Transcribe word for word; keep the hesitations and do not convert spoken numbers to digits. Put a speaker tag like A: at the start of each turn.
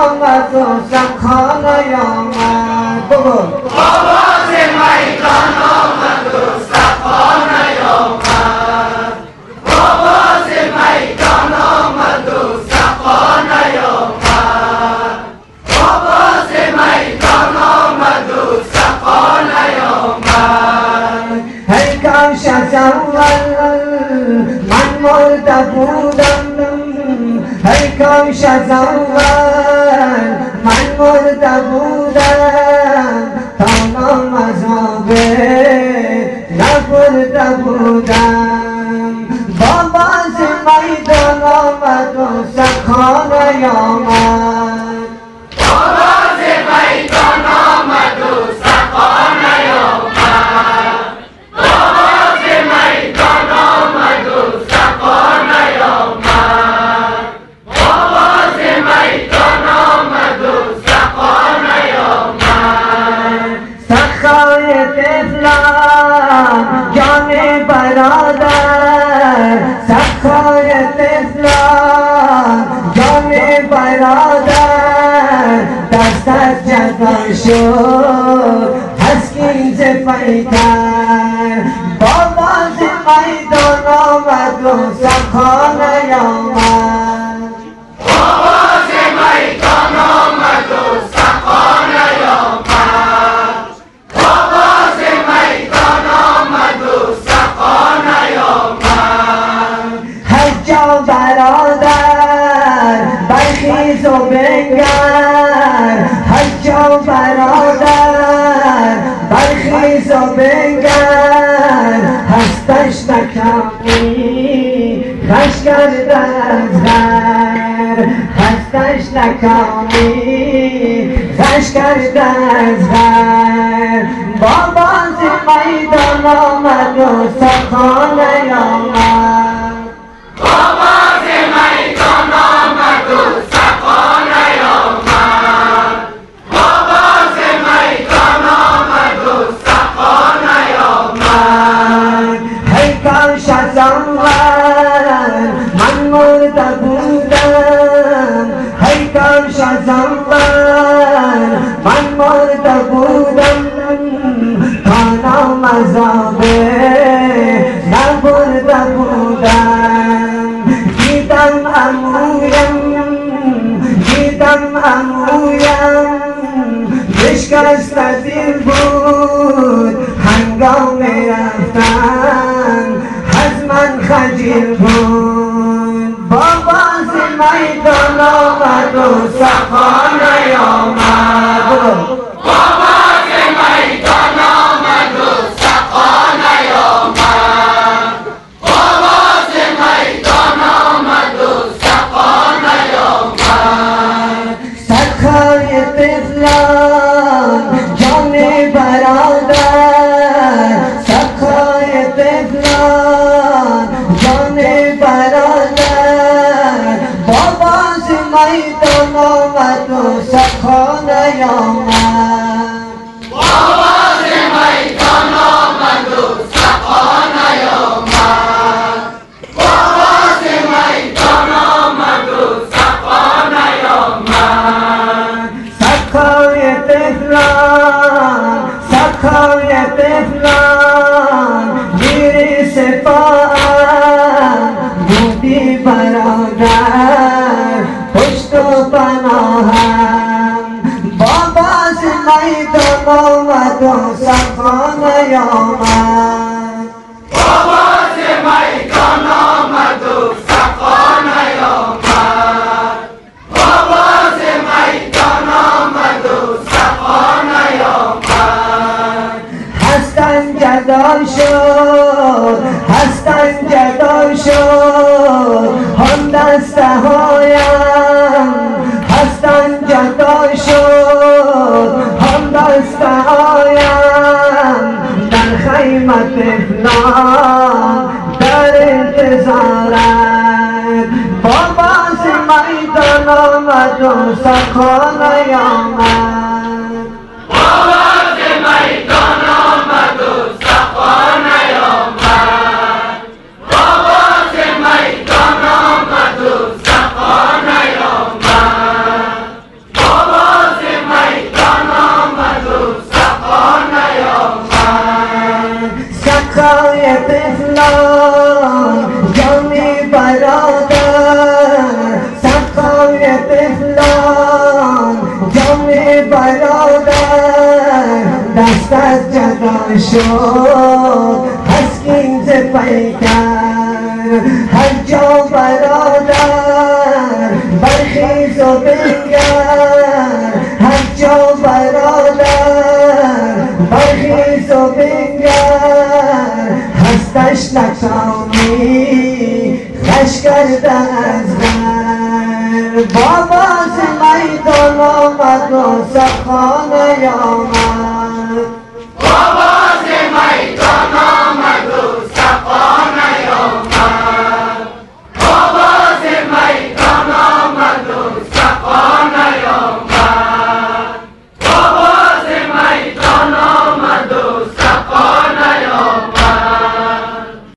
A: آمد و سخانه آمد
B: آواز میدان آمد و سخانه آمد آواز میدان آمد و سخانه آمد آواز میدان آمد و سخانه آمد
A: هی کاش از اول من مرده بودم هی کاش از اول من مرده بودم تا نام از آبه نبرده بودم باز میدان آمد و سخانه آمد
B: آواز میدان آمد و سخانه آمد آواز میدان آمد و سخانه آمد آواز میدان آمد و سخانه آمد
A: سخای طفلان جان برادر سخای طفلان جان برادر دستت جدا شد هسکین ز پیکر باز میدان آمد و سخانه آمد
B: آواز میدان آمد و سخانه آمد آواز میدان آمد و سخانه آمد
A: هر جا برادر برخیز و بنگر هر جا برادر برخیز و بنگر هستش نکامی خش کرده از غر هستش نکامی خش کرده از غر باز میدان آمد و سخانه آمد
B: آواز میدان آمد و سخانه آمد آواز میدان آمد و سخانه آمد
A: هی کاش از اول من مرده بودم هی کاش از اول من مرده بودم تا نام از آبه نبرده بودم دیدم عمویم دیدم عمویم بشکسته دل بود هنگام رفتن از من خجل بود باز میدان آمد و سخانه آمد
B: آواز میدان آمد و سخانه آمد آواز میدان آمد و سخانه آمد
A: سخای طفلان جان برادر سخای طفلان جان برادر باز میدان آمد و سخانه آمد
B: آواز میدان آمد و سخانه آمد آواز میدان آمد و سخانه آمد
A: سخای طفلان سخای طفلان میری سپاهم بودی برادر پشت و پناهم باز میدان آمد و سخانه آمد
B: آواز میدان آمد و سخانه آمد آواز میدان آمد و سخانه آمد
A: هستن جدا شد هستن جدا شد هم دسته هایم هستن جدا شد هم دسته هایم در خیمه طفلان در انتظارت باز میدان آمد و سخانه آمد
B: آواز میدان آمد و سخانه آمد آواز میدان آمد و سخانه آمد
A: جدا شد تسکین ز پیکر هر جا برادر برخیز و بنگر هر جا برادر برخیز و بنگر هستش نکامی خش کرده از در بابا ز میدان آمد و سخانه آمد